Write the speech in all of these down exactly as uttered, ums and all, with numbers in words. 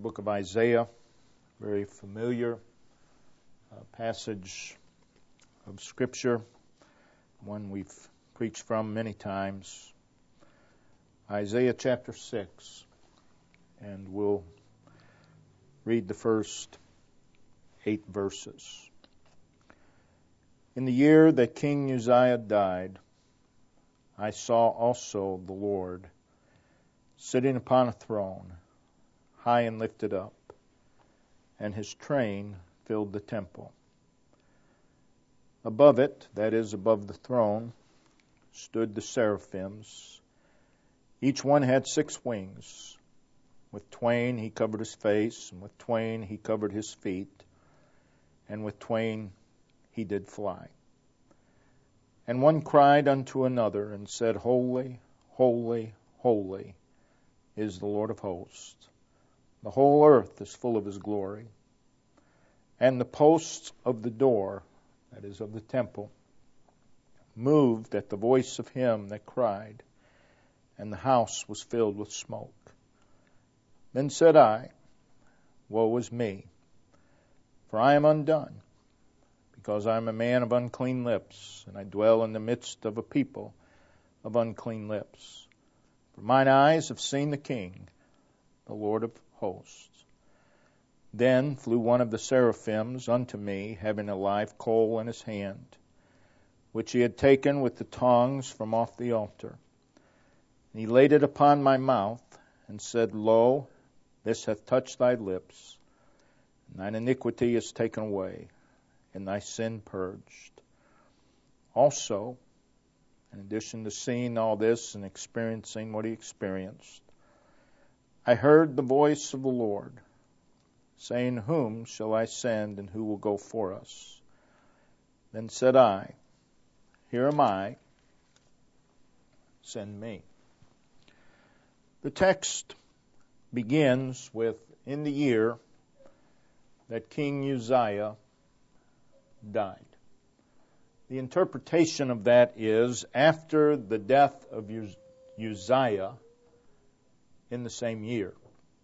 book of Isaiah, very familiar uh, passage of Scripture, one we've preached from many times. Isaiah chapter six, and we'll read the first eight verses. In the year that King Uzziah died, I saw also the Lord sitting upon a throne, high and lifted up, and his train filled the temple. Above it, that is, above the throne, stood the seraphims. Each one had six wings. With twain he covered his face, and with twain he covered his feet, and with twain he did fly. And one cried unto another, and said, Holy, holy, holy is the Lord of hosts. The whole earth is full of his glory. And the posts of the door, that is, of the temple, moved at the voice of him that cried, and the house was filled with smoke. Then said I, Woe is me, for I am undone, because I am a man of unclean lips, and I dwell in the midst of a people of unclean lips. For mine eyes have seen the King, the Lord of hosts. Then flew one of the seraphims unto me, having a live coal in his hand, which he had taken with the tongs from off the altar. And he laid it upon my mouth, and said, Lo, this hath touched thy lips, and thine iniquity is taken away, and thy sin purged. Also, in addition to seeing all this and experiencing what he experienced, I heard the voice of the Lord, saying, Whom shall I send, and who will go for us? Then said I, Here am I, send me. The text begins with, in the year that King Uzziah died. The interpretation of that is, after the death of Uzziah in the same year.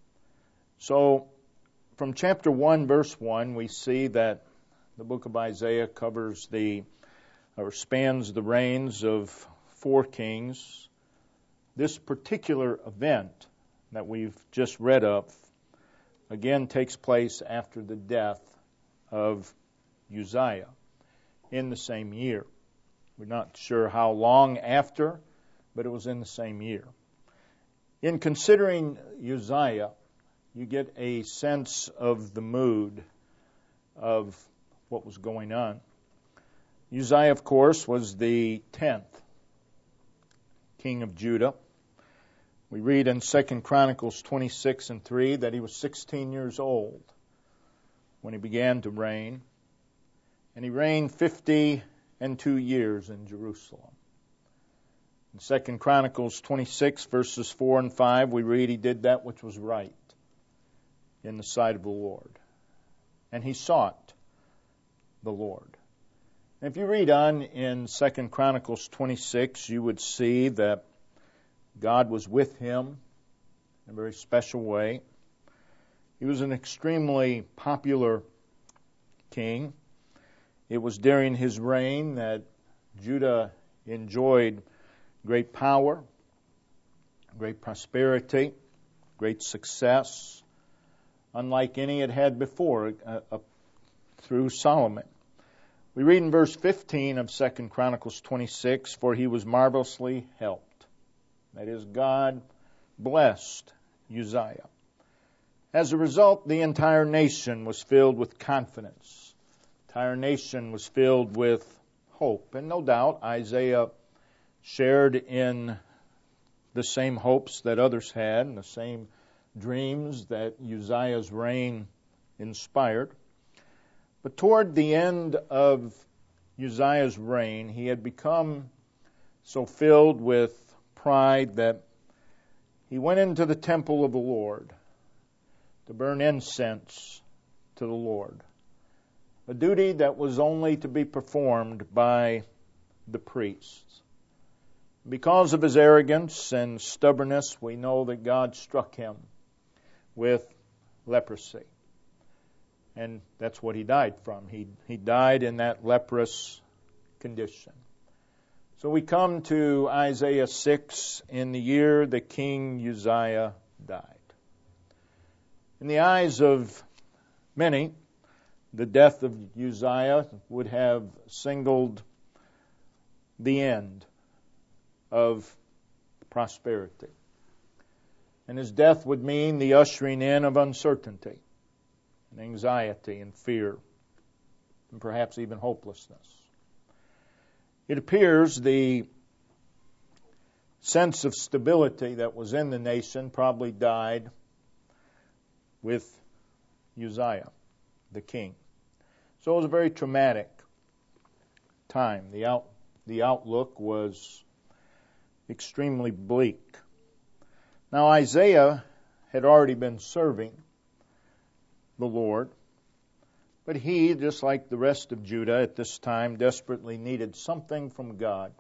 So, from chapter one, verse one, we see that the book of Isaiah covers the, or spans the reigns of four kings. This particular event that we've just read of, again, takes place after the death of Uzziah in the same year. We're not sure how long after, but it was in the same year. In considering Uzziah, you get a sense of the mood of what was going on. Uzziah, of course, was the tenth king of Judah. We read in Second Chronicles twenty-six and three that he was sixteen years old when he began to reign, and he reigned fifty and two years in Jerusalem. In Second Chronicles twenty-six, verses four and five, we read he did that which was right in the sight of the Lord, and he sought the Lord. And if you read on in Second Chronicles twenty-six, you would see that God was with him in a very special way. He was an extremely popular king. It was during his reign that Judah enjoyed great power, great prosperity, great success, unlike any it had before uh, uh, through Solomon. We read in verse fifteen of Second Chronicles twenty-six, For he was marvelously helped. That is, God blessed Uzziah. As a result, the entire nation was filled with confidence. The entire nation was filled with hope. And no doubt, Isaiah shared in the same hopes that others had, and the same dreams that Uzziah's reign inspired. But toward the end of Uzziah's reign, he had become so filled with pride that he went into the temple of the Lord to burn incense to the Lord, a duty that was only to be performed by the priests. Because of his arrogance and stubbornness, we know that God struck him with leprosy. And that's what he died from. He, he died in that leprous condition. So we come to Isaiah six, in the year that King Uzziah died. In the eyes of many, the death of Uzziah would have signaled the end of prosperity. And his death would mean the ushering in of uncertainty and anxiety and fear and perhaps even hopelessness. It appears the sense of stability that was in the nation probably died with Uzziah, the king. So it was a very traumatic time. The out, the outlook was extremely bleak. Now Isaiah had already been serving the Lord, but he, just like the rest of Judah at this time, desperately needed something from God.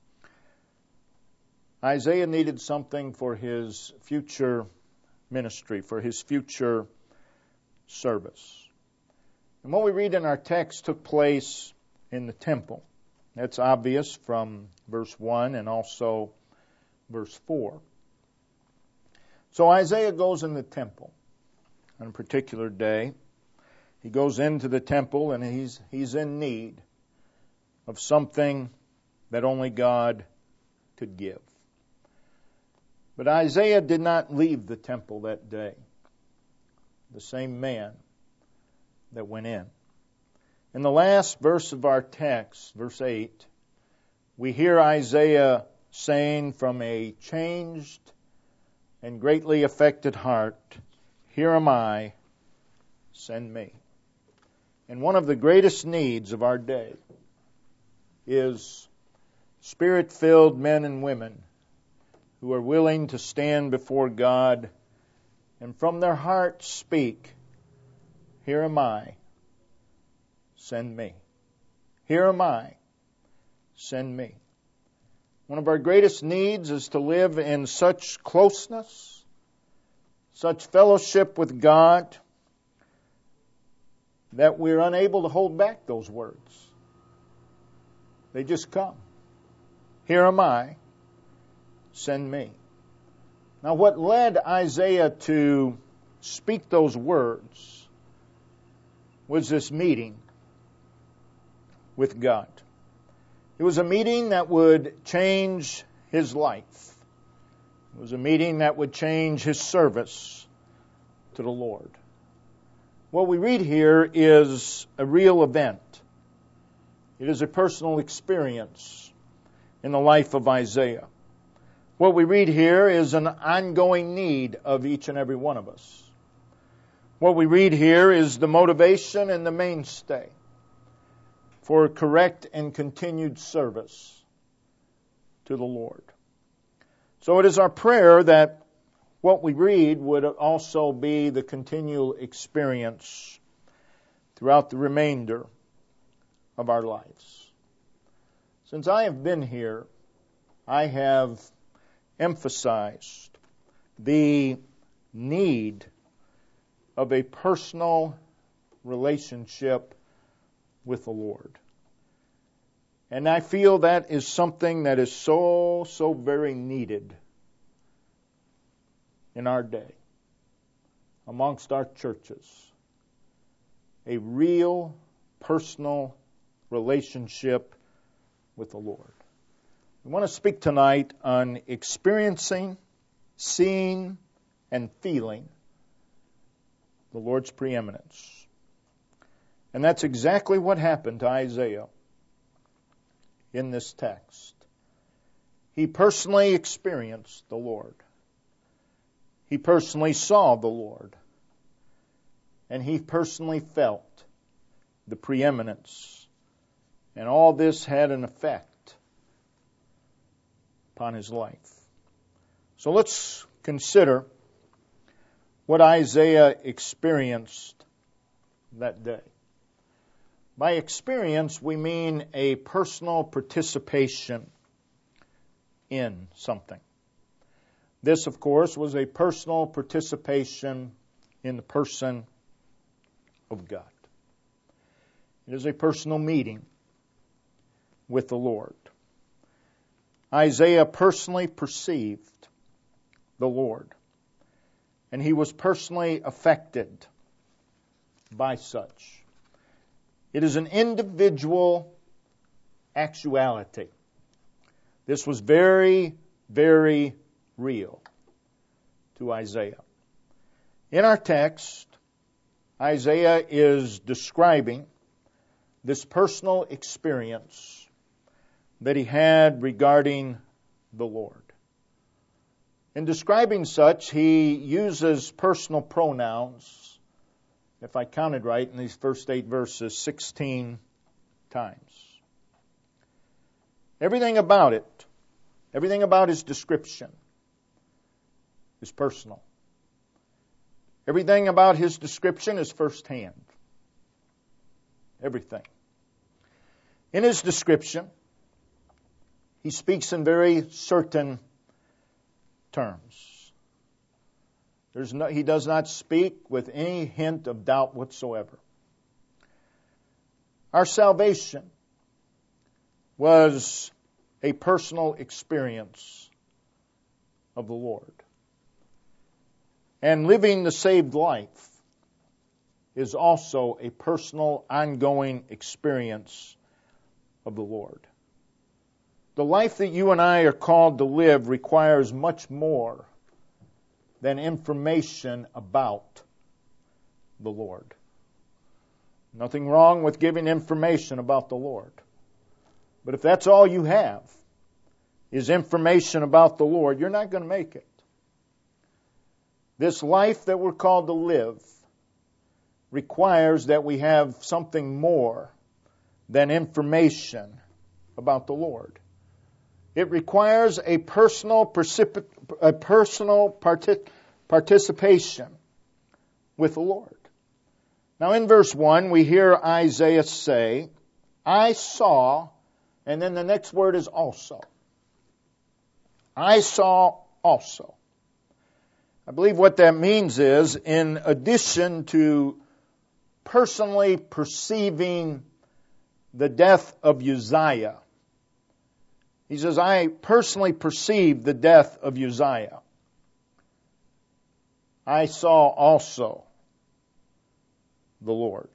Isaiah needed something for his future ministry, for his future service. And what we read in our text took place in the temple. That's obvious from verse one and also verse four. So Isaiah goes in the temple on a particular day. He goes into the temple and he's he's in need of something that only God could give. But Isaiah did not leave the temple that day, the same man that went in. In the last verse of our text, verse eight, we hear Isaiah saying from a changed and greatly affected heart, "Here am I, send me." And one of the greatest needs of our day is Spirit-filled men and women who are willing to stand before God and from their hearts speak, "Here am I, send me. Here am I, send me." One of our greatest needs is to live in such closeness, such fellowship with God, that we're unable to hold back those words. They just come. "Here am I, send me." Now, what led Isaiah to speak those words was this meeting with God. It was a meeting that would change his life. It was a meeting that would change his service to the Lord. What we read here is a real event. It is a personal experience in the life of Isaiah. What we read here is an ongoing need of each and every one of us. What we read here is the motivation and the mainstay for correct and continued service to the Lord. So it is our prayer that what we read would also be the continual experience throughout the remainder of our lives. Since I have been here, I have emphasized the need of a personal relationship with the Lord. And I feel that is something that is so, so very needed in our day, amongst our churches. A real personal relationship with the Lord. We want to speak tonight on experiencing, seeing, and feeling the Lord's preeminence. And that's exactly what happened to Isaiah in this text. He personally experienced the Lord. He personally saw the Lord. And he personally felt the preeminence. And all this had an effect upon his life. So let's consider what Isaiah experienced that day. By experience, we mean a personal participation in something. This, of course, was a personal participation in the person of God. It is a personal meeting with the Lord. Isaiah personally perceived the Lord, and he was personally affected by such. It is an individual actuality. This was very, very real to Isaiah. In our text, Isaiah is describing this personal experience that he had regarding the Lord. In describing such, he uses personal pronouns, if I counted right, in these first eight verses, sixteen times. Everything about it, everything about his description is personal. Everything about his description is firsthand. Everything. In his description, he speaks in very certain terms. There's no, he does not speak with any hint of doubt whatsoever. Our salvation was a personal experience of the Lord. And living the saved life is also a personal, ongoing experience of the Lord. The life that you and I are called to live requires much more than information about the Lord. Nothing wrong with giving information about the Lord. But if that's all you have, is information about the Lord, you're not going to make it. This life that we're called to live requires that we have something more than information about the Lord. It requires a personal, precip- a personal partic- participation with the Lord. Now in verse one, we hear Isaiah say, I saw, and then the next word is also. I saw also. I believe what that means is, in addition to personally perceiving the death of Uzziah, he says, I personally perceived the death of Uzziah. I saw also the Lord.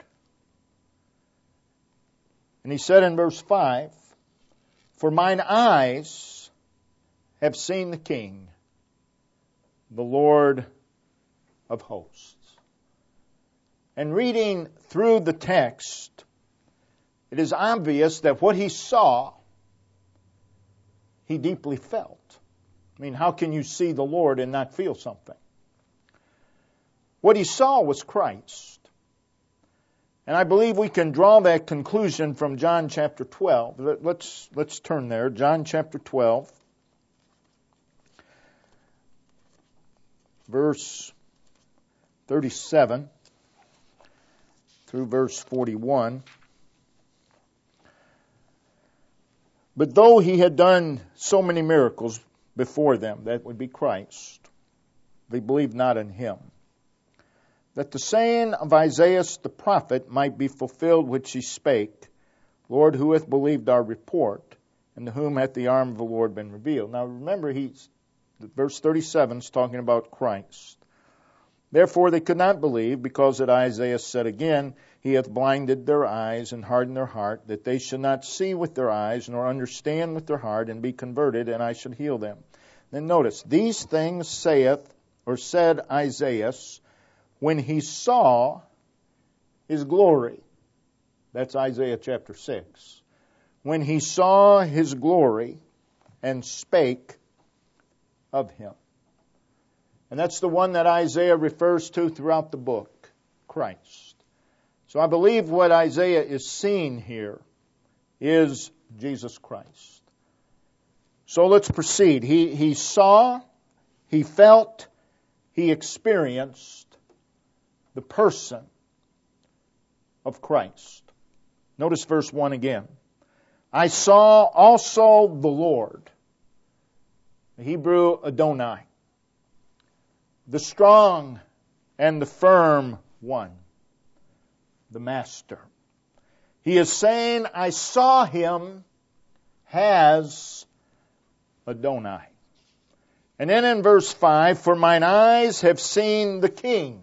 And he said in verse five, for mine eyes have seen the King, the Lord of hosts. And reading through the text, it is obvious that what he saw, he deeply felt. I mean, how can you see the Lord and not feel something? What he saw was Christ. And I believe we can draw that conclusion from John chapter twelve. Let's, let's turn there. John chapter twelve. Verse thirty-seven through verse forty-one. But though he had done so many miracles before them, that would be Christ, they believed not in him. That the saying of Isaiah the prophet might be fulfilled which he spake, Lord, who hath believed our report, and to whom hath the arm of the Lord been revealed? Now remember, he's verse thirty-seven is talking about Christ. Therefore they could not believe, because that Isaiah said again, he hath blinded their eyes and hardened their heart, that they should not see with their eyes, nor understand with their heart, and be converted, and I should heal them. Then notice, these things saith, or said Isaiah, when he saw his glory. That's Isaiah chapter six. When he saw his glory and spake of him. And that's the one that Isaiah refers to throughout the book, Christ. So I believe what Isaiah is seeing here is Jesus Christ. So let's proceed. He, he saw, he felt, he experienced the person of Christ. Notice verse one again. I saw also the Lord. The Hebrew Adonai. The strong and the firm one, the Master. He is saying, I saw him as Adonai. And then in verse five, for mine eyes have seen the King.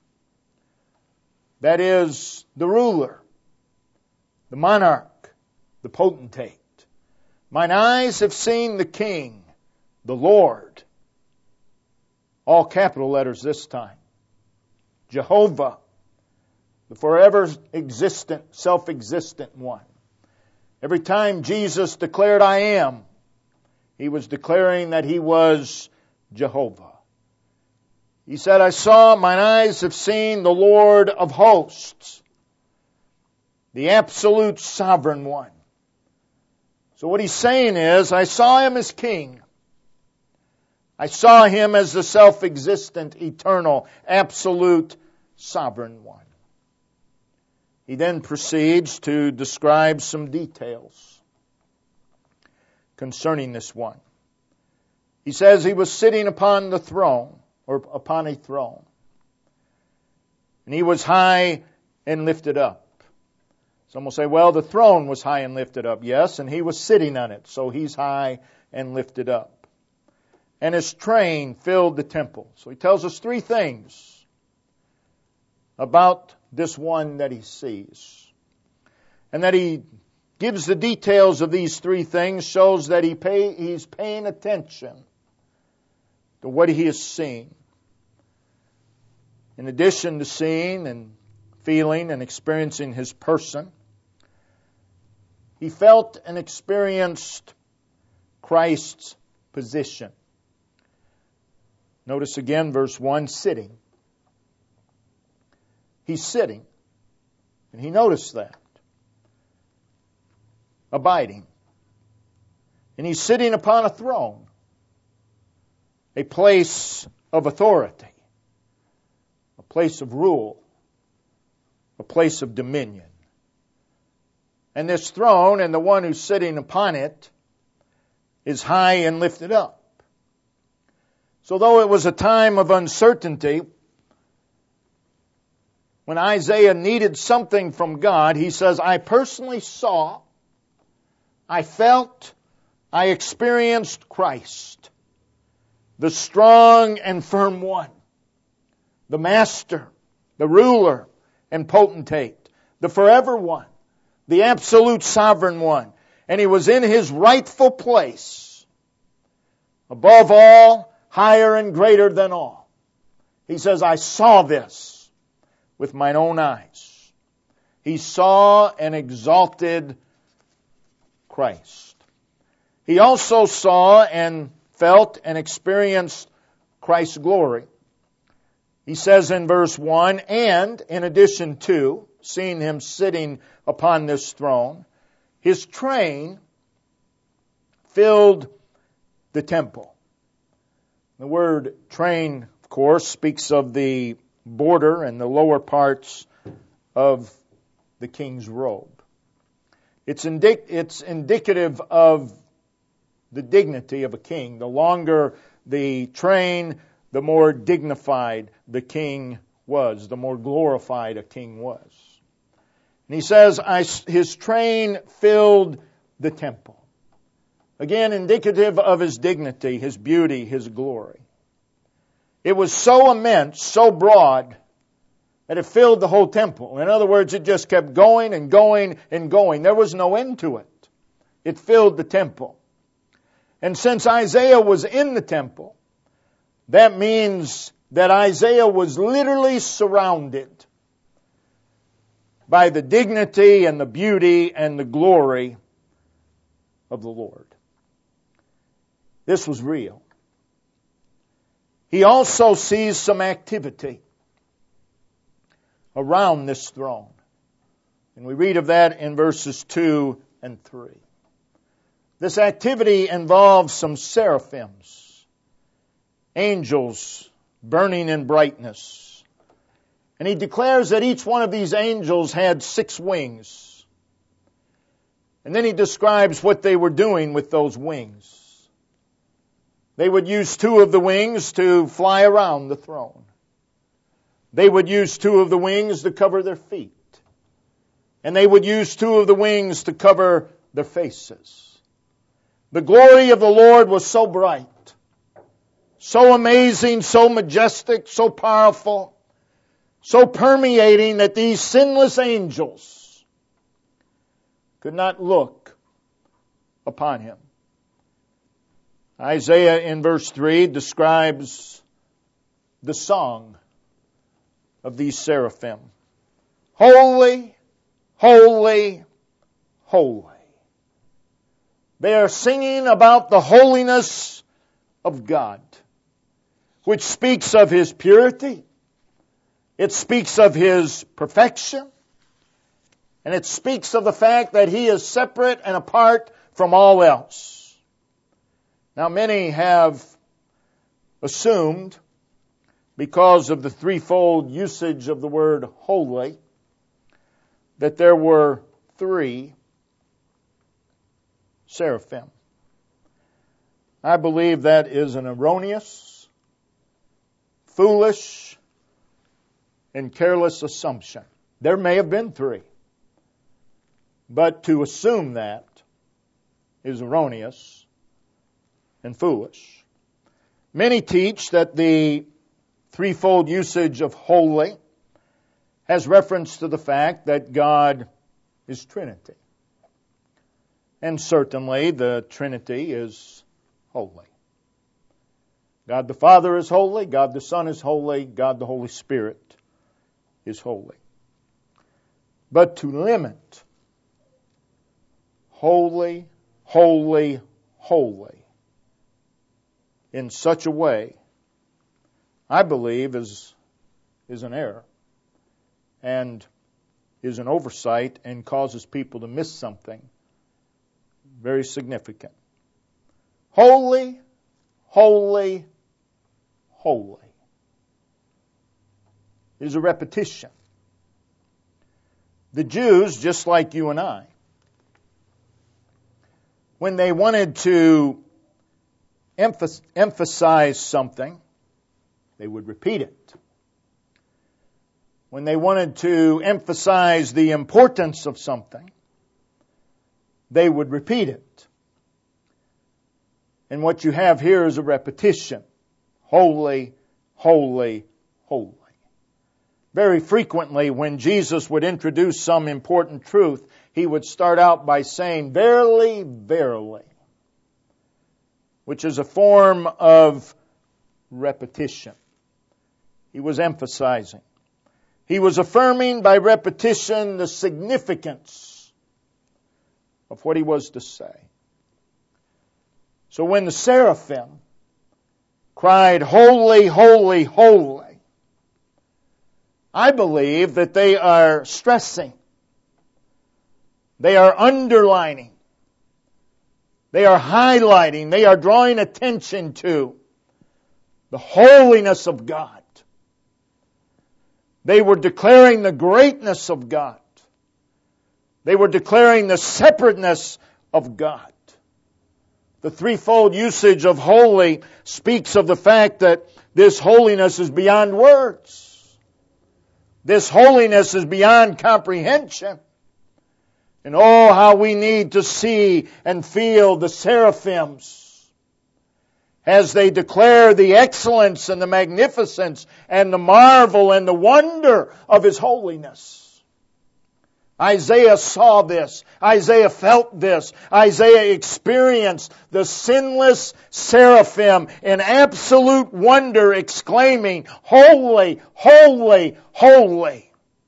That is, the ruler, the monarch, the potentate. Mine eyes have seen the King, the Lord. All capital letters this time. Jehovah, the forever existent, self-existent one. Every time Jesus declared, I am, he was declaring that he was Jehovah. He said, I saw, mine eyes have seen the Lord of hosts, the absolute sovereign one. So what he's saying is, I saw him as king. I saw him as the self-existent, eternal, absolute, sovereign one. He then proceeds to describe some details concerning this one. He says he was sitting upon the throne, or upon a throne. And he was high and lifted up. Some will say, well, the throne was high and lifted up. Yes, and he was sitting on it, so he's high and lifted up. And his train filled the temple. So he tells us three things about this one that he sees. And that he gives the details of these three things, shows that he pay, he's paying attention to what he is seeing. In addition to seeing and feeling and experiencing his person, he felt and experienced Christ's position. Notice again verse one, sitting. He's sitting, and he noticed that. Abiding. And he's sitting upon a throne, a place of authority, a place of rule, a place of dominion. And this throne and the one who's sitting upon it is high and lifted up. So though it was a time of uncertainty, when Isaiah needed something from God, he says, I personally saw, I felt, I experienced Christ, the strong and firm one, the master, the ruler and potentate, the forever one, the absolute sovereign one. And he was in his rightful place, above all, higher and greater than all. He says, I saw this with mine own eyes. He saw and exalted Christ. He also saw and felt and experienced Christ's glory. He says in verse one, and in addition to seeing him sitting upon this throne, his train filled the temple. The word train, of course, speaks of the border and the lower parts of the king's robe. It's, indic- it's indicative of the dignity of a king. The longer the train, the more dignified the king was, the more glorified a king was. And he says, I, his train filled the temple. Again, indicative of his dignity, his beauty, his glory. It was so immense, so broad, that it filled the whole temple. In other words, it just kept going and going and going. There was no end to it. It filled the temple. And since Isaiah was in the temple, that means that Isaiah was literally surrounded by the dignity and the beauty and the glory of the Lord. This was real. He also sees some activity around this throne. And we read of that in verses two and three. This activity involves some seraphims, angels burning in brightness. And he declares that each one of these angels had six wings. And then he describes what they were doing with those wings. They would use two of the wings to fly around the throne. They would use two of the wings to cover their feet. And they would use two of the wings to cover their faces. The glory of the Lord was so bright, so amazing, so majestic, so powerful, so permeating that these sinless angels could not look upon Him. Isaiah in verse three describes the song of these seraphim. Holy, holy, holy. They are singing about the holiness of God, which speaks of His purity. It speaks of His perfection. And it speaks of the fact that He is separate and apart from all else. Now, many have assumed, because of the threefold usage of the word holy, that there were three seraphim. I believe that is an erroneous, foolish, and careless assumption. There may have been three, but to assume that is erroneous and foolish. Many teach that the threefold usage of holy has reference to the fact that God is Trinity. And certainly the Trinity is holy. God the Father is holy, God the Son is holy, God the Holy Spirit is holy. But to limit holy, holy, holy in such a way, I believe is, is an error and is an oversight and causes people to miss something very significant. Holy, holy, holy is a repetition. The Jews, just like you and I, when they wanted to emphasize something, they would repeat it. When they wanted to emphasize the importance of something, they would repeat it. And what you have here is a repetition. Holy, holy, holy. Very frequently, when Jesus would introduce some important truth, He would start out by saying, verily, verily, which is a form of repetition. He was emphasizing. He was affirming by repetition the significance of what He was to say. So when the seraphim cried, holy, holy, holy, I believe that they are stressing, they are underlining, they are highlighting, they are drawing attention to the holiness of God. They were declaring the greatness of God. They were declaring the separateness of God. The threefold usage of holy speaks of the fact that this holiness is beyond words. This holiness is beyond comprehension. And oh, how we need to see and feel the seraphims as they declare the excellence and the magnificence and the marvel and the wonder of His holiness. Isaiah saw this. Isaiah felt this. Isaiah experienced the sinless seraphim in absolute wonder, exclaiming, holy, holy, holy.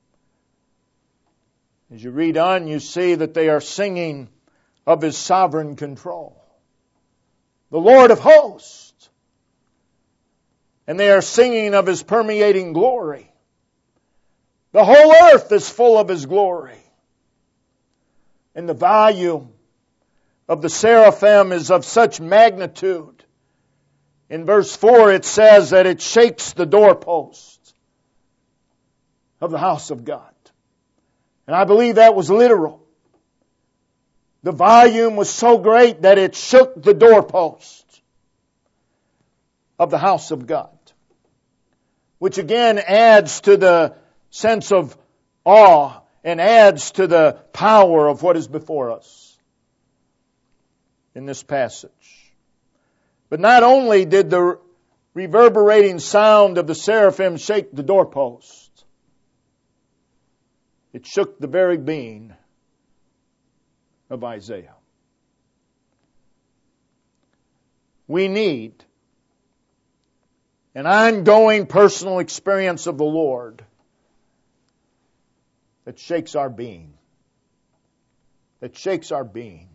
As you read on, you see that they are singing of His sovereign control. The Lord of hosts. And they are singing of His permeating glory. The whole earth is full of His glory. And the volume of the seraphim is of such magnitude. In verse four it says that it shakes the doorposts of the house of God. And I believe that was literal. The volume was so great that it shook the doorposts of the house of God. which again adds to the sense of awe and adds to the power of what is before us in this passage. But not only did the reverberating sound of the seraphim shake the doorpost, it shook the very being of Isaiah. We need an ongoing personal experience of the Lord that shakes our being. That shakes our being.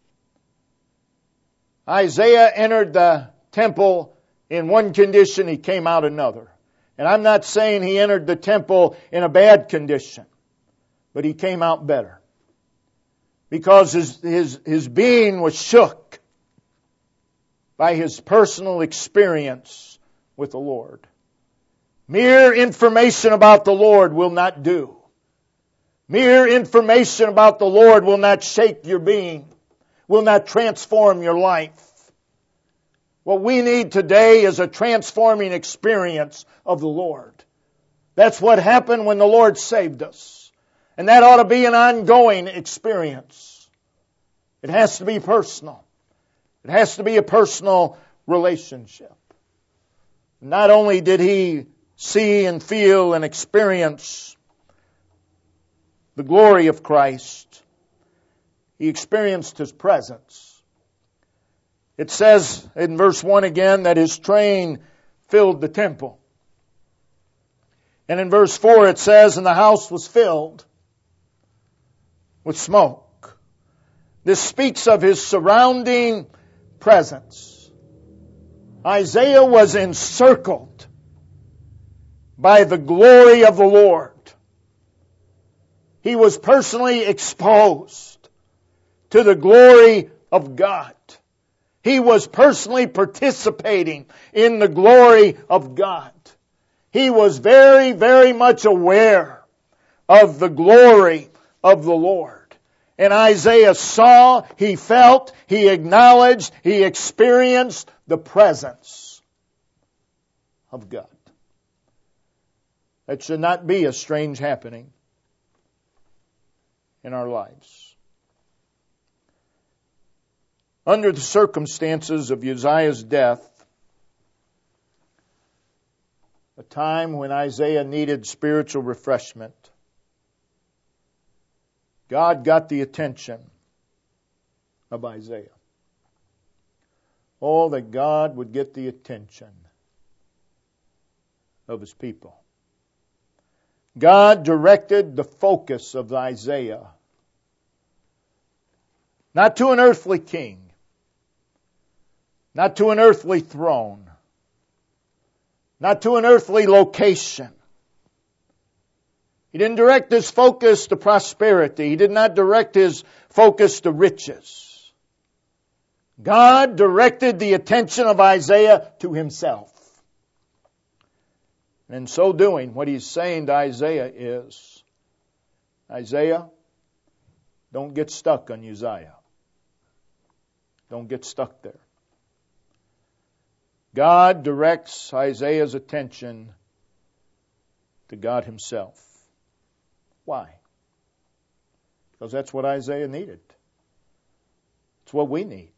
Isaiah entered the temple in one condition, he came out another. And I'm not saying he entered the temple in a bad condition, but he came out better. Because his, his, his being was shook by his personal experience with the Lord. Mere information about the Lord will not do. Mere information about the Lord will not shake your being, will not transform your life. What we need today is a transforming experience of the Lord. That's what happened when the Lord saved us. And that ought to be an ongoing experience. It has to be personal. It has to be a personal relationship. Not only did he see and feel and experience the glory of Christ, he experienced His presence. It says in verse one again that His train filled the temple. And in verse four it says, and the house was filled with smoke. This speaks of His surrounding presence. Isaiah was encircled by the glory of the Lord. He was personally exposed to the glory of God. He was personally participating in the glory of God. He was very, very much aware of the glory of the Lord. And Isaiah saw, he felt, he acknowledged, he experienced the presence of God. That should not be a strange happening in our lives. Under the circumstances of Uzziah's death, a time when Isaiah needed spiritual refreshment, God got the attention of Isaiah. Oh, that God would get the attention of His people. God directed the focus of Isaiah not to an earthly king, not to an earthly throne, not to an earthly location. He didn't direct his focus to prosperity. He did not direct his focus to riches. God directed the attention of Isaiah to Himself. And in so doing, what He's saying to Isaiah is, Isaiah, don't get stuck on Uzziah. Don't get stuck there. God directs Isaiah's attention to God Himself. Why? Because that's what Isaiah needed. It's what we need.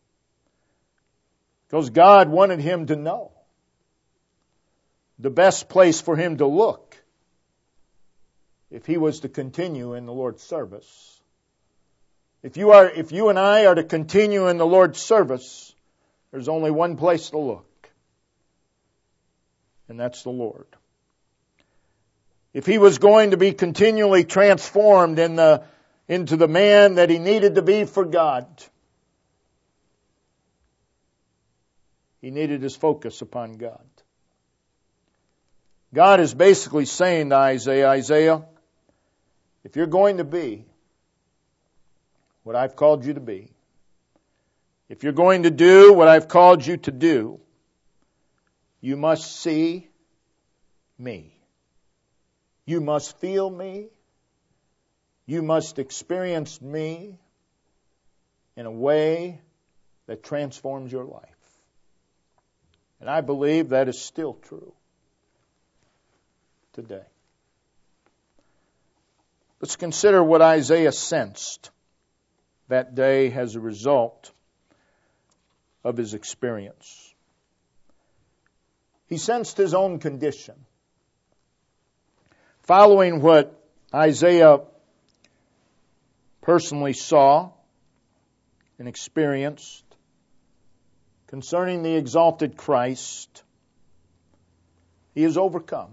Because God wanted him to know the best place for him to look if he was to continue in the Lord's service. If you are, if you and I are to continue in the Lord's service, there's only one place to look, and that's the Lord. If he was going to be continually transformed in the, into the man that he needed to be for God, he needed his focus upon God. God is basically saying to Isaiah, Isaiah, if you're going to be what I've called you to be, if you're going to do what I've called you to do, you must see me. You must feel me. You must experience me in a way that transforms your life. And I believe that is still true. today. Let's consider what Isaiah sensed that day as a result of his experience. He sensed his own condition. Following what Isaiah personally saw and experienced concerning the exalted Christ, he is overcome.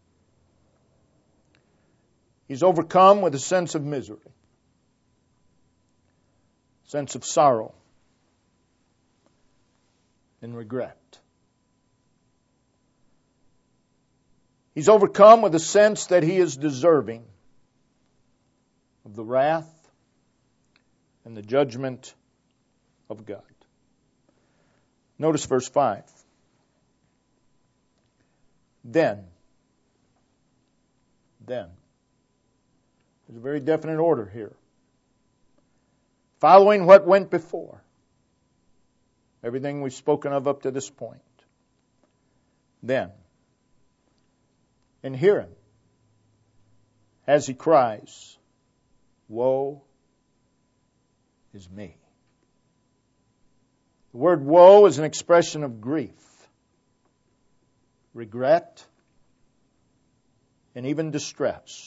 He's overcome with a sense of misery, sense of sorrow and regret. He's overcome with a sense that he is deserving of the wrath and the judgment of God. Notice verse five. Then, then, there's a very definite order here. Following what went before, everything we've spoken of up to this point. Then, and hear him as he cries, woe is me. The word woe is an expression of grief, regret, and even distress.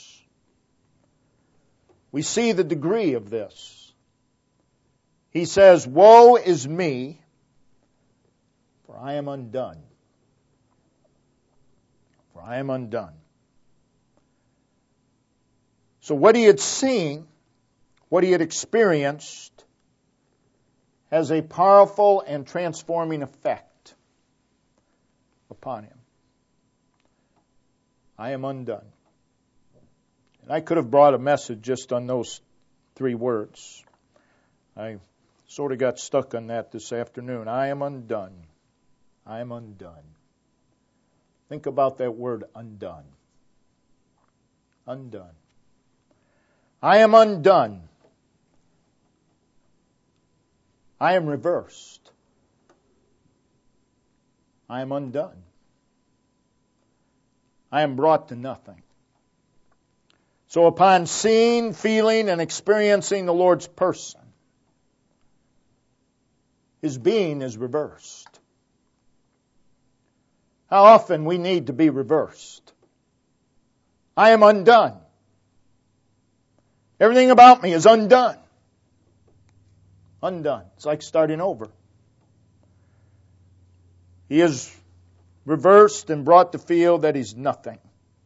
We see the degree of this. He says, woe is me, for I am undone. For I am undone. So what he had seen, what he had experienced, has a powerful and transforming effect upon him. I am undone. And I could have brought a message just on those three words. I sort of got stuck on that this afternoon. I am undone. I am undone. Think about that word, undone. Undone. I am undone. I am reversed. I am undone. I am brought to nothing. So upon seeing, feeling, and experiencing the Lord's person, his being is reversed. How often we need to be reversed. I am undone. Everything about me is undone. Undone. It's like starting over. He is reversed and brought to feel that he's nothing.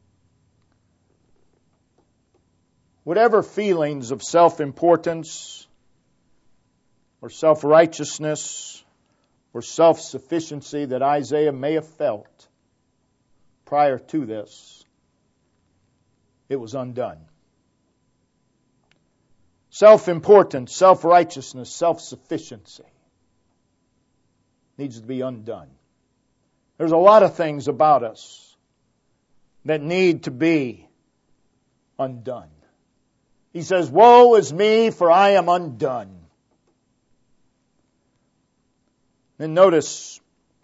Whatever feelings of self-importance or self-righteousness or self-sufficiency that Isaiah may have felt prior to this, it was undone. Self-importance, self-righteousness, self-sufficiency needs to be undone. There's a lot of things about us that need to be undone. He says, woe is me, for I am undone. And notice,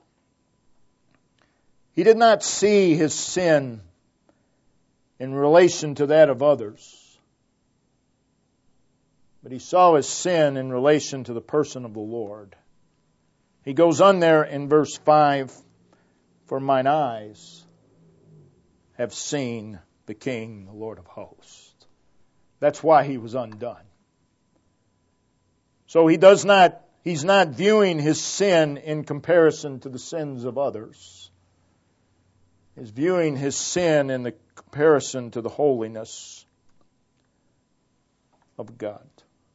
he did not see his sin in relation to that of others, but he saw his sin in relation to the person of the Lord. He goes on there in verse five, for mine eyes have seen the King, the Lord of hosts. That's why he was undone. So he does not, he's not viewing his sin in comparison to the sins of others. He's viewing his sin in the comparison to the holiness of God.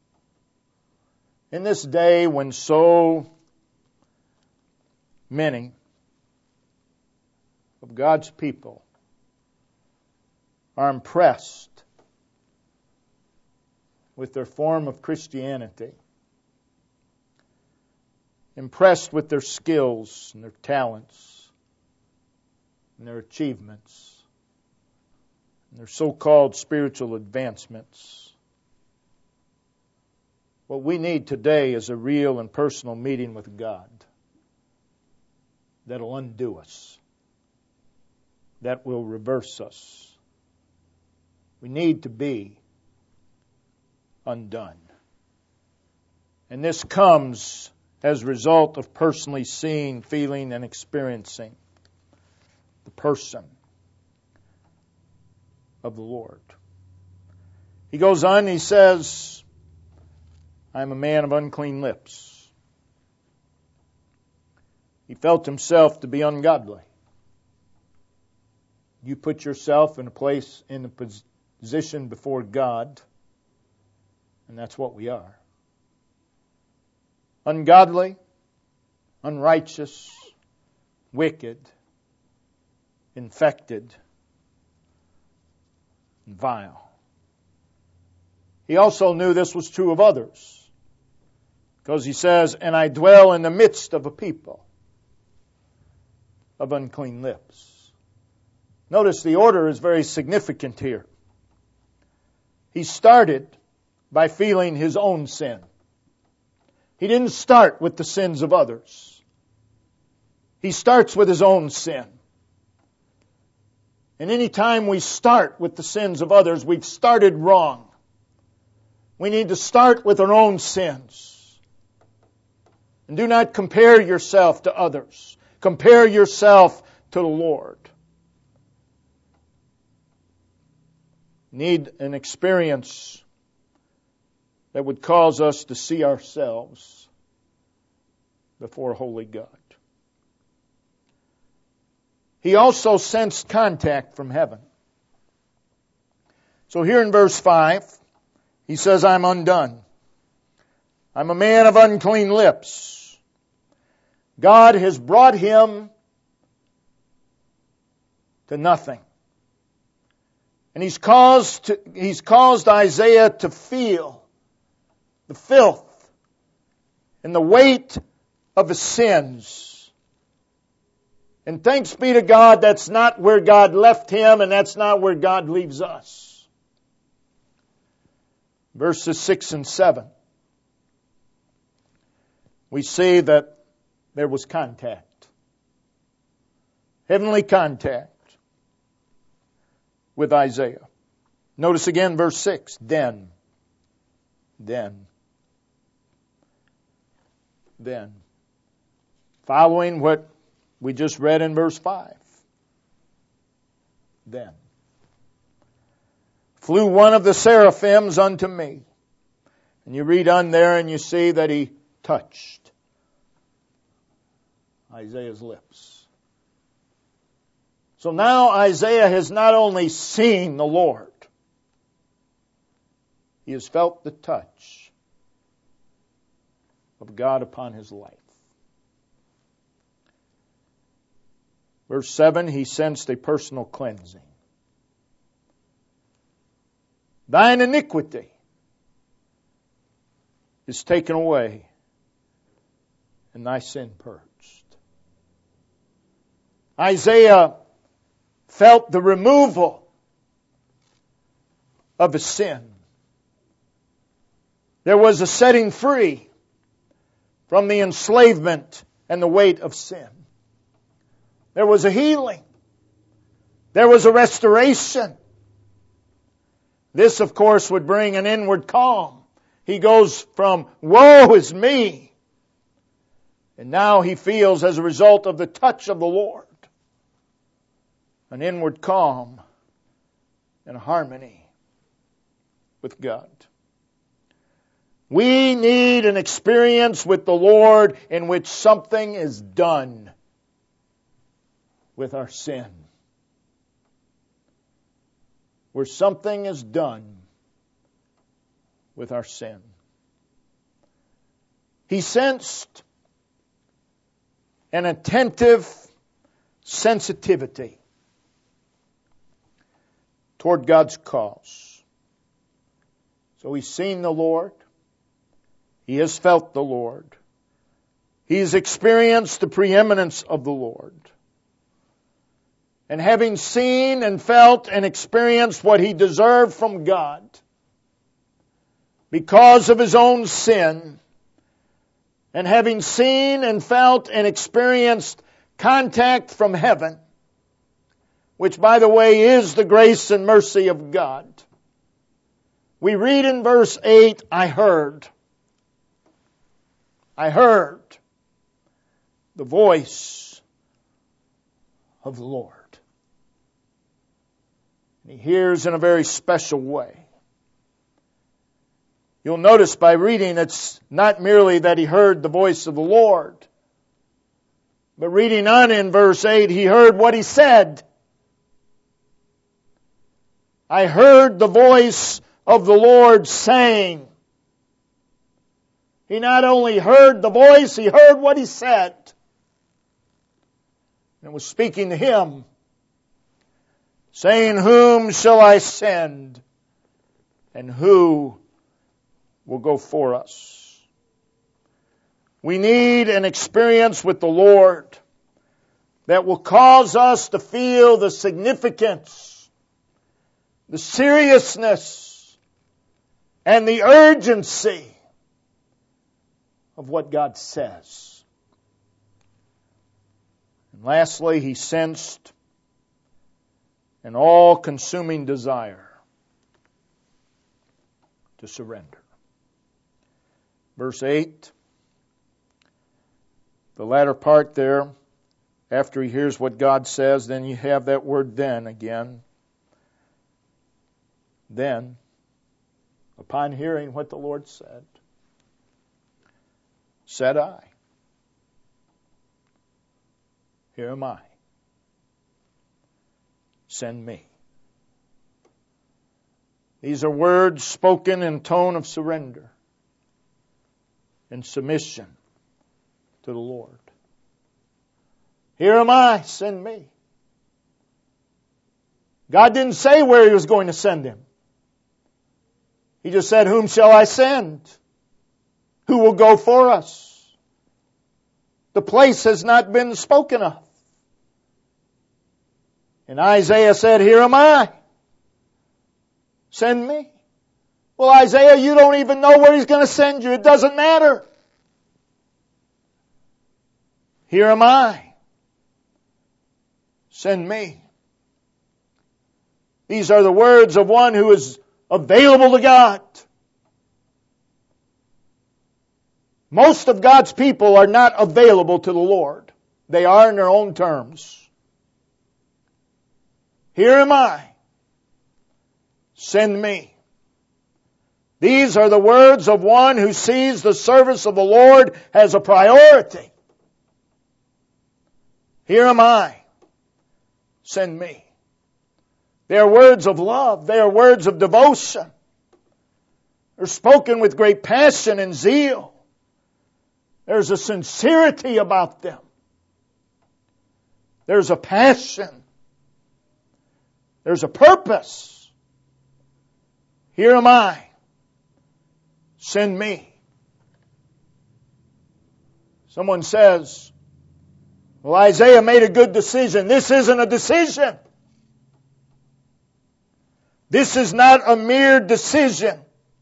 In this day when so many of God's people are impressed with their form of Christianity, impressed with their skills and their talents and their achievements and their so-called spiritual advancements. What we need today is a real and personal meeting with God that'll undo us, that will reverse us. We need to be undone. And this comes as a result of personally seeing, feeling, and experiencing the person of the Lord. He goes on, he says, I am a man of unclean lips. He felt himself to be ungodly. You put yourself in a place, in a position before God, and that's what we are. Ungodly, unrighteous, wicked, infected, and vile. He also knew this was true of others, because he says, and I dwell in the midst of a people of unclean lips. Notice the order is very significant here. He started by feeling his own sin. He didn't start with the sins of others. He starts with his own sin. And any time we start with the sins of others, we've started wrong. We need to start with our own sins. And do not compare yourself to others. Compare yourself to the Lord. Need an experience that would cause us to see ourselves before holy God. He also sensed contact from heaven. So here in verse five, he says, I'm undone. I'm a man of unclean lips. God has brought him to nothing. And he's caused, to, he's caused Isaiah to feel the filth and the weight of his sins. And thanks be to God, that's not where God left him, and that's not where God leaves us. Verses six and seven. We see that there was contact. Heavenly contact with Isaiah. Notice again verse six. Then. Then. Then. Following what we just read in verse five. Then. Flew one of the seraphims unto me. And you read on there and you see that he touched Isaiah's lips. So now Isaiah has not only seen the Lord, he has felt the touch of God upon his life. Verse seven, he sensed a personal cleansing. Thine iniquity is taken away, and thy sin purged. Isaiah felt the removal of his sin. There was a setting free from the enslavement and the weight of sin. There was a healing. There was a restoration. This, of course, would bring an inward calm. He goes from, woe is me. And now he feels, as a result of the touch of the Lord, an inward calm and harmony with God. We need an experience with the Lord in which something is done with our sin. Where something is done with our sin. He sensed an attentive sensitivity toward God's cause. So he's seen the Lord. He has felt the Lord. He has experienced the preeminence of the Lord. And having seen and felt and experienced what he deserved from God because of his own sin, and having seen and felt and experienced contact from heaven, which, by the way, is the grace and mercy of God. We read in verse eight, I heard. I heard the voice of the Lord. And he hears in a very special way. You'll notice by reading, it's not merely that he heard the voice of the Lord, but reading on in verse eight, he heard what he said. I heard the voice of the Lord saying. He not only heard the voice, he heard what he said. And was speaking to him, saying, whom shall I send? And who will go for us? We need an experience with the Lord that will cause us to feel the significance, the seriousness, and the urgency of what God says. And lastly, he sensed an all-consuming desire to surrender. Verse eight, the latter part there, after he hears what God says, then you have that word then again. Then, upon hearing what the Lord said, said I, here am I. Send me. These are words spoken in tone of surrender and submission to the Lord. Here am I, send me. God didn't say where he was going to send him. He just said, whom shall I send? Who will go for us? The place has not been spoken of. And Isaiah said, here am I. Send me. Well, Isaiah, you don't even know where he's going to send you. It doesn't matter. Here am I. Send me. These are the words of one who is available to God. Most of God's people are not available to the Lord. They are in their own terms. Here am I. Send me. These are the words of one who sees the service of the Lord as a priority. Here am I. Send me. They are words of love. They are words of devotion. They're spoken with great passion and zeal. There's a sincerity about them. There's a passion. There's a purpose. Here am I. Send me. Someone says, well, Isaiah made a good decision. This isn't a decision. This is not a mere decision.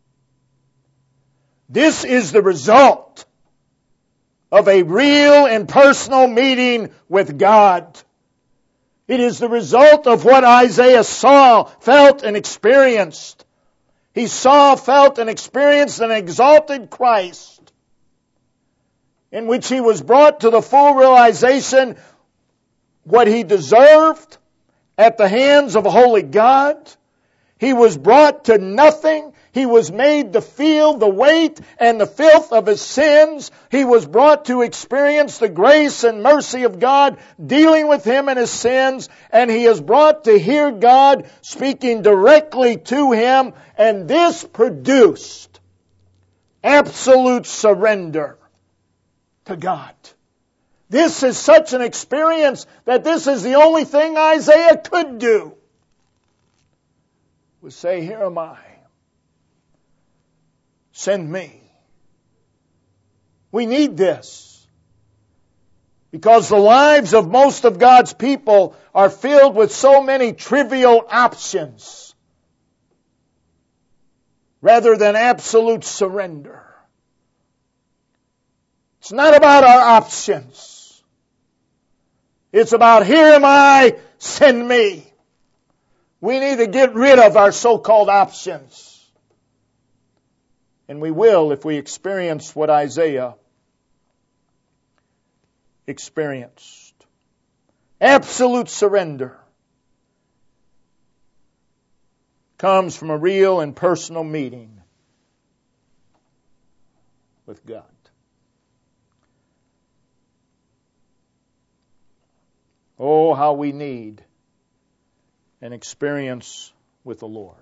This is the result of a real and personal meeting with God. It is the result of what Isaiah saw, felt, and experienced. He saw, felt, and experienced an exalted Christ in which he was brought to the full realization what he deserved at the hands of a holy God. He was brought to nothing. He was made to feel the weight and the filth of his sins. He was brought to experience the grace and mercy of God dealing with him and his sins. And he is brought to hear God speaking directly to him. And this produced absolute surrender to God. This is such an experience that this is the only thing Isaiah could do. Was say, here am I. Send me. We need this. Because the lives of most of God's people are filled with so many trivial options rather than absolute surrender. It's not about our options. It's about, here am I, send me. We need to get rid of our so-called options. And we will if we experience what Isaiah experienced. Absolute surrender comes from a real and personal meeting with God. Oh, how we need an experience with the Lord.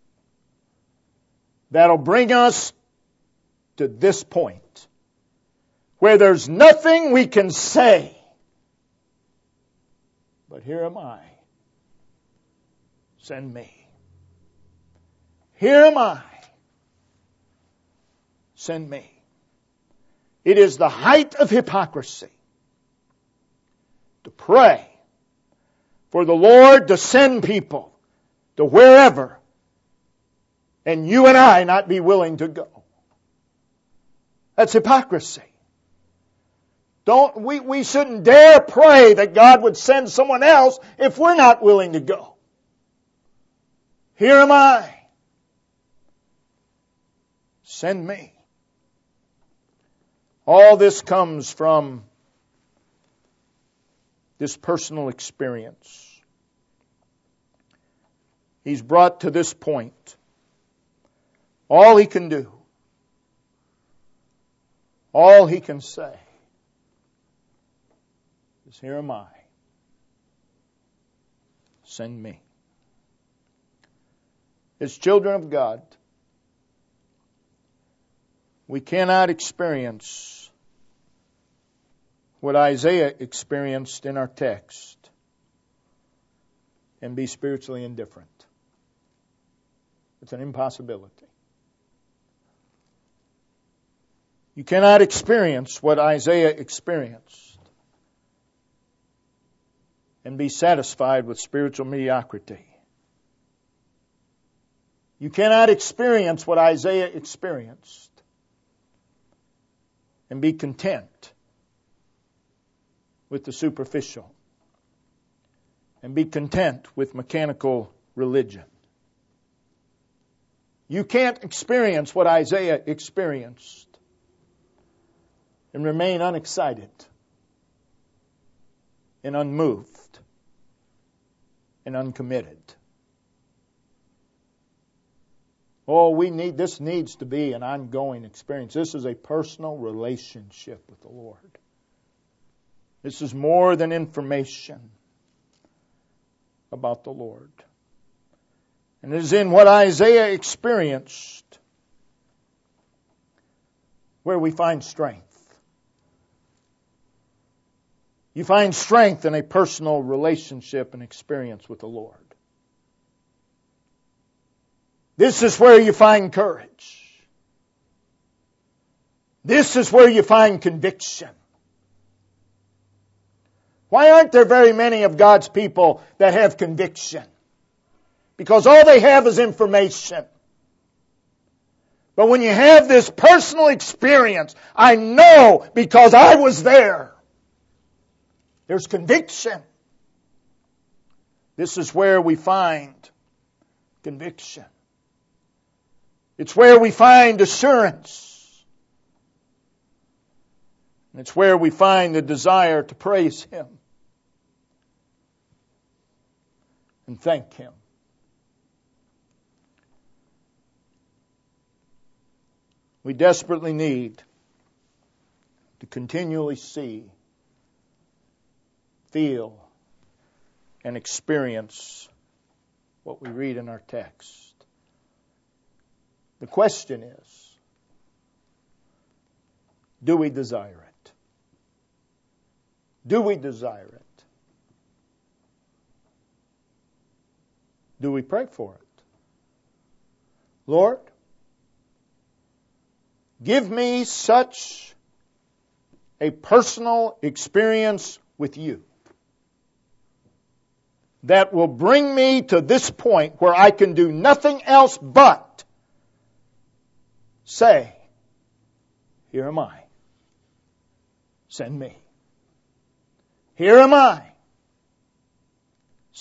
That'll bring us to this point where there's nothing we can say, but here am I, send me. Here am I, send me. It is the height of hypocrisy to pray for the Lord to send people to wherever, and you and I not be willing to go. That's hypocrisy. Don't, we, we shouldn't dare pray that God would send someone else if we're not willing to go. Here am I. Send me. All this comes from this personal experience. He's brought to this point. All he can do, all he can say is, here am I. Send me. As children of God, we cannot experience what Isaiah experienced in our text and be spiritually indifferent. It's an impossibility. You cannot experience what Isaiah experienced and be satisfied with spiritual mediocrity. You cannot experience what Isaiah experienced and be content with the superficial and be content with mechanical religion. You can't experience what Isaiah experienced and remain unexcited and unmoved and uncommitted. Oh, we need, this needs to be an ongoing experience. This is a personal relationship with the Lord. This is more than information about the Lord. And it is in what Isaiah experienced where we find strength. You find strength in a personal relationship and experience with the Lord. This is where you find courage. This is where you find conviction. Why aren't there very many of God's people that have conviction? Because all they have is information. But when you have this personal experience, I know because I was there. There's conviction. This is where we find conviction. It's where we find assurance. It's where we find the desire to praise Him and thank Him. We desperately need to continually see, feel, and experience what we read in our text. The question is, do we desire it? Do we desire it? Do we pray for it? Lord, give me such a personal experience with you that will bring me to this point where I can do nothing else but say, here am I. Send me. Here am I.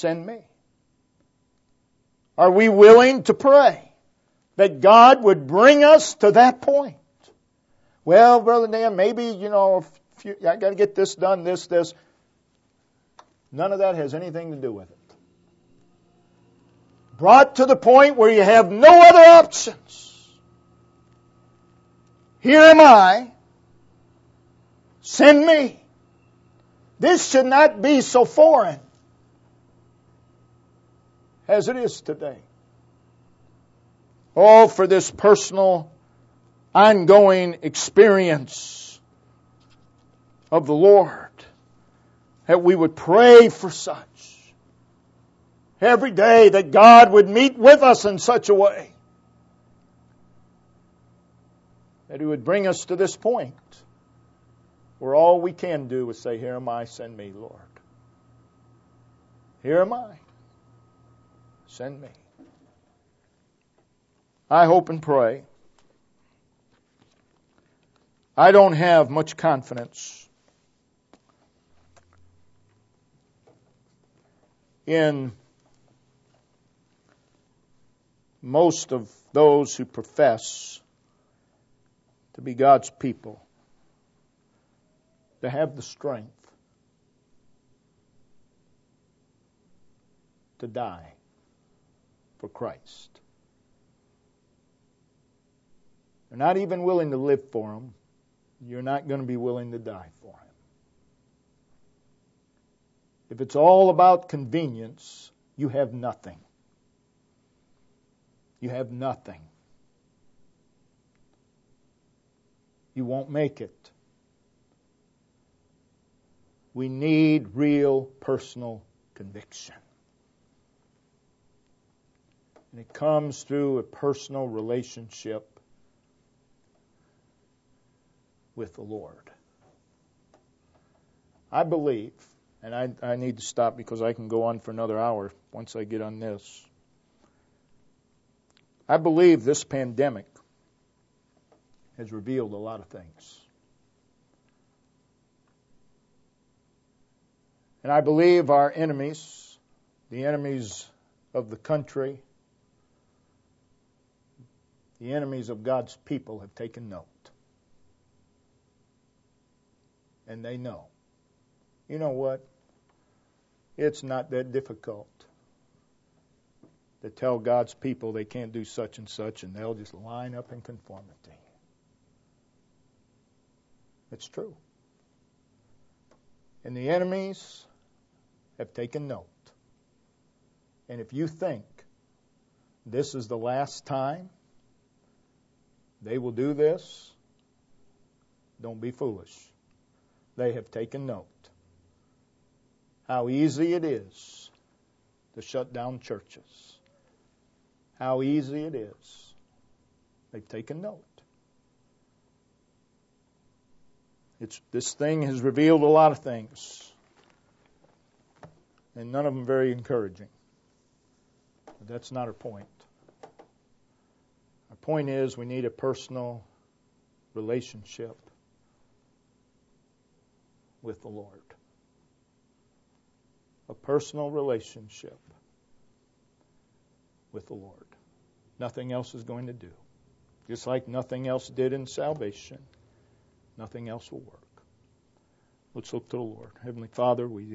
send me. Are we willing to pray that God would bring us to that point? Well, Brother Dan, maybe, you know, if you, I got to get this done, this, this. None of that has anything to do with it. Brought to the point where you have no other options. Here am I. Send me. This should not be so foreign as it is today. Oh, for this personal, ongoing experience of the Lord, that we would pray for such. Every day that God would meet with us in such a way that He would bring us to this point where all we can do is say, here am I, send me, Lord. Here am I, send me. I hope and pray. I don't have much confidence in most of those who profess to be God's people to have the strength to die for Christ. They're not even willing to live for Him. You're not going to be willing to die for Him. If it's all about convenience, you have nothing. You have nothing. You won't make it. We need real personal conviction. And it comes through a personal relationship with the Lord. I believe, and I, I need to stop because I can go on for another hour once I get on this. I believe this pandemic has revealed a lot of things. And I believe our enemies, the enemies of the country, the enemies of God's people have taken note. And they know. You know what? It's not that difficult to tell God's people they can't do such and such, and they'll just line up in conformity. It's true. And the enemies have taken note. And if you think this is the last time they will do this, don't be foolish. They have taken note how easy it is to shut down churches. How easy it is. They've taken note. It's, this thing has revealed a lot of things, and none of them very encouraging. But that's not our point. Our point is we need a personal relationship with the Lord. A personal relationship with the Lord. Nothing else is going to do. Just like nothing else did in salvation, nothing else will work. Let's look to the Lord. Heavenly Father, we